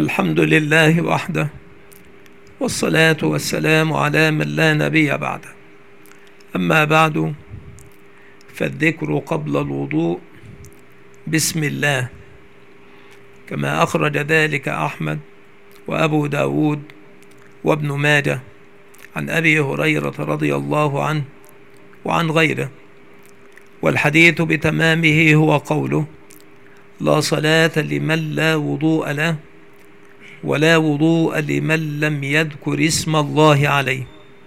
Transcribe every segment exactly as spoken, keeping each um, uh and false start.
الحمد لله وحده، والصلاة والسلام على من لا نبي بعده. أما بعد، فالذكر قبل الوضوء بسم الله، كما أخرج ذلك أحمد وأبو داود وابن ماجه عن أبي هريرة رضي الله عنه وعن غيره. والحديث بتمامه هو قوله: لا صلاة لمن لا وضوء له، ولا وضوء لمن لم يذكر اسم الله عليه.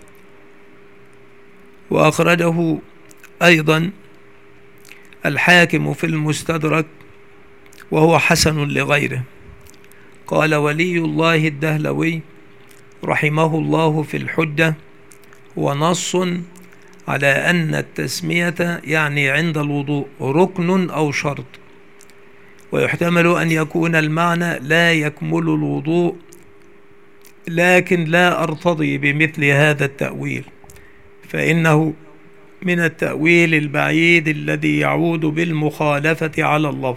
وأخرجه أيضا الحاكم في المستدرك وهو حسن لغيره. قال ولي الله الدهلوي رحمه الله في الحجة: هو نص على أن التسمية يعني عند الوضوء ركن أو شرط، ويحتمل أن يكون المعنى لا يكمل الوضوء، لكن لا أرتضي بمثل هذا التأويل، فإنه من التأويل البعيد الذي يعود بالمخالفة على اللفظ.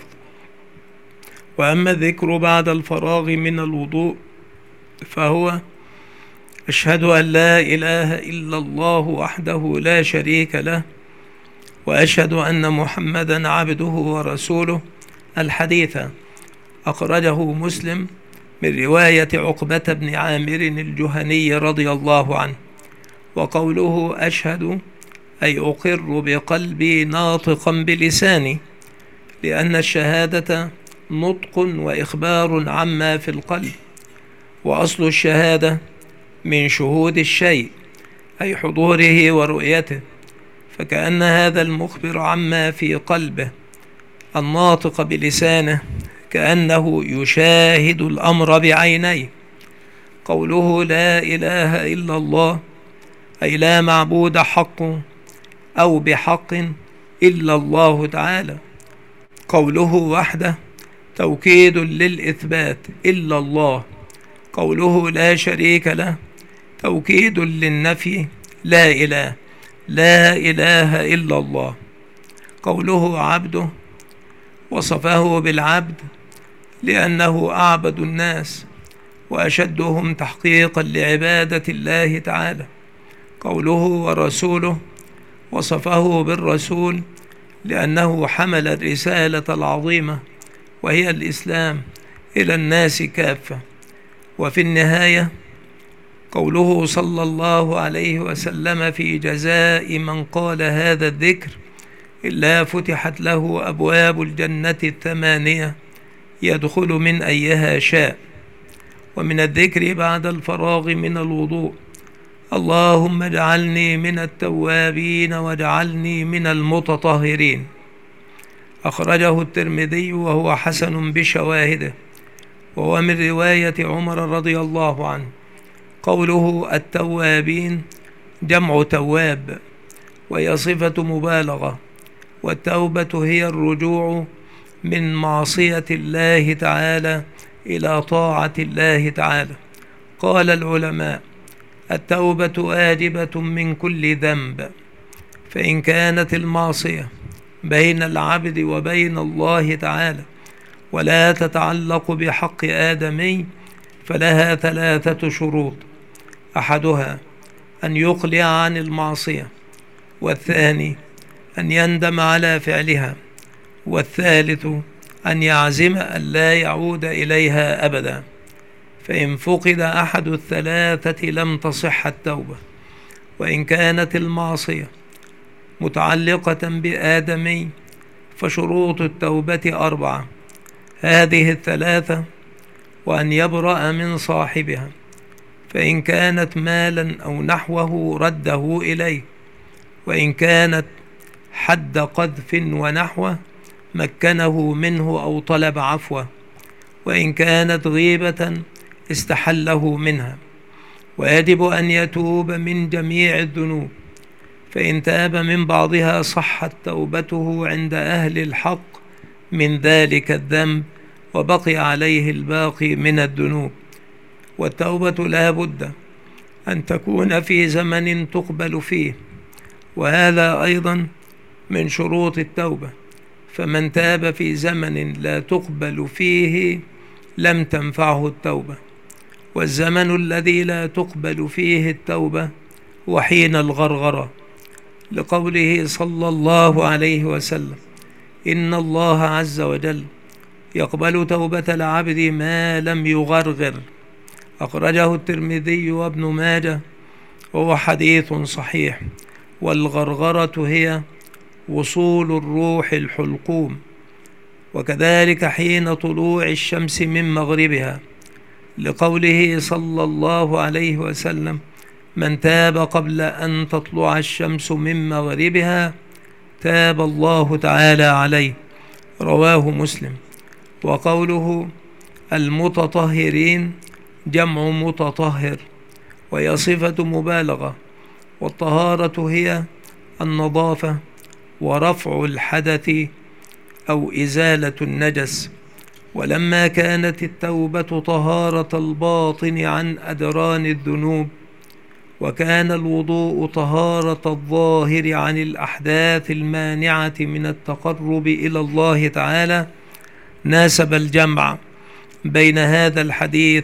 وأما الذكر بعد الفراغ من الوضوء فهو: أشهد أن لا إله إلا الله وحده لا شريك له، وأشهد أن محمدا عبده ورسوله. الحديث أخرجه مسلم من رواية عقبة بن عامر الجهني رضي الله عنه. وقوله أشهد أي أقر بقلبي ناطقا بلساني، لأن الشهادة نطق وإخبار عما في القلب، وأصل الشهادة من شهود الشيء أي حضوره ورؤيته، فكأن هذا المخبر عما في قلبه الناطق بلسانه كأنه يشاهد الأمر بعينيه. قوله لا إله إلا الله أي لا معبود حق أو بحق إلا الله تعالى. قوله وحده توكيد للإثبات إلا الله. قوله لا شريك له توكيد للنفي لا إله لا إله إلا الله. قوله عبده وصفه بالعبد لأنه أعبد الناس وأشدهم تحقيقا لعبادة الله تعالى. قوله ورسوله وصفه بالرسول لأنه حمل الرسالة العظيمة وهي الإسلام إلى الناس كافة. وفي النهاية قوله صلى الله عليه وسلم في جزاء من قال هذا الذكر: إلا فتحت له أبواب الجنة الثمانية يدخل من أيها شاء. ومن الذكر بعد الفراغ من الوضوء: اللهم اجعلني من التوابين واجعلني من المتطهرين. أخرجه الترمذي وهو حسن بشواهده، وهو من رواية عمر رضي الله عنه. قوله التوابين جمع تواب، وهي صفة مبالغة، والتوبة هي الرجوع من معصية الله تعالى إلى طاعة الله تعالى. قال العلماء: التوبة واجبة من كل ذنب، فإن كانت المعصية بين العبد وبين الله تعالى ولا تتعلق بحق آدمي فلها ثلاثة شروط: أحدها أن يقلع عن المعصية، والثاني أن يندم على فعلها، والثالث أن يعزم أن لا يعود إليها أبدا. فإن فقد أحد الثلاثة لم تصح التوبة. وإن كانت المعصية متعلقة بآدمي فشروط التوبة أربعة: هذه الثلاثة: وأن يبرأ من صاحبها، فإن كانت مالا أو نحوه رده إليه، وإن كانت حد قذف ونحوه مكنه منه أو طلب عفوه، وإن كانت غيبة استحله منها. ويجب أن يتوب من جميع الذنوب، فإن تاب من بعضها صحت توبته عند أهل الحق من ذلك الذنب، وبقي عليه الباقي من الذنوب. والتوبة لا بد أن تكون في زمن تقبل فيه، وهذا أيضا من شروط التوبة. فمن تاب في زمن لا تقبل فيه لم تنفعه التوبة، والزمن الذي لا تقبل فيه التوبة هو حين الغرغرة، لقوله صلى الله عليه وسلم: إن الله عز وجل يقبل توبة العبد ما لم يغرغر. أخرجه الترمذي وابن ماجه وهو حديث صحيح. والغرغرة هي وصول الروح الحلقوم، وكذلك حين طلوع الشمس من مغربها، لقوله صلى الله عليه وسلم: من تاب قبل أن تطلع الشمس من مغربها تاب الله تعالى عليه، رواه مسلم. وقوله المتطهرين جمع متطهر، وهي صفة مبالغة، والطهارة هي النظافة ورفع الحدث أو إزالة النجس. ولما كانت التوبة طهارة الباطن عن أدران الذنوب، وكان الوضوء طهارة الظاهر عن الأحداث المانعة من التقرب إلى الله تعالى، ناسب الجمع بين هذا الحديث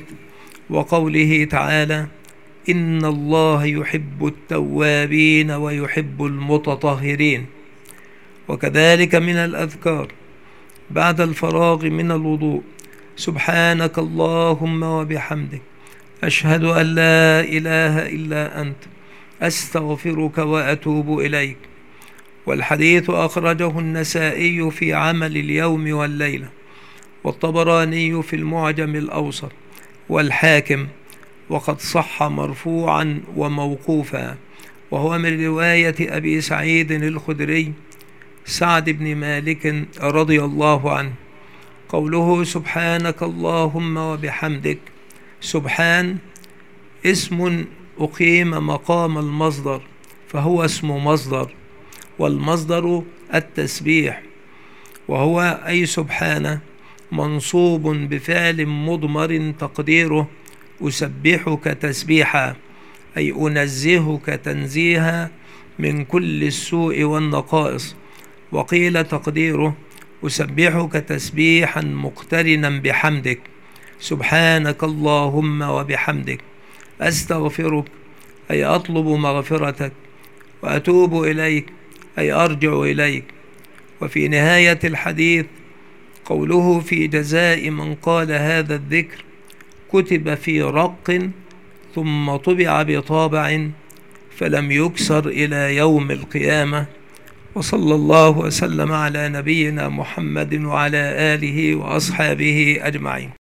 وقوله تعالى: إن الله يحب التوابين ويحب المتطهرين. وكذلك من الأذكار بعد الفراغ من الوضوء: سبحانك اللهم وبحمدك، أشهد أن لا إله إلا أنت، أستغفرك وأتوب إليك. والحديث أخرجه النسائي في عمل اليوم والليلة، والطبراني في المعجم الأوسط، والحاكم، وقد صح مرفوعا وموقوفا، وهو من رواية أبي سعيد الخدري سعد بن مالك رضي الله عنه. قوله سبحانك اللهم وبحمدك، سبحان اسم أقيم مقام المصدر، فهو اسم مصدر، والمصدر التسبيح، وهو أي سبحانه منصوب بفعل مضمر تقديره أسبحك تسبيحا، أي أنزهك تنزيها من كل السوء والنقائص. وقيل تقديره أسبحك تسبيحا مقترنا بحمدك، سبحانك اللهم وبحمدك، أستغفرك أي أطلب مغفرتك، وأتوب إليك أي أرجع إليك. وفي نهاية الحديث قوله في جزاء من قال هذا الذكر: كتب في رق ثم طبع بطابع فلم يكسر إلى يوم القيامة. وصلى الله وسلم على نبينا محمد وعلى آله وأصحابه أجمعين.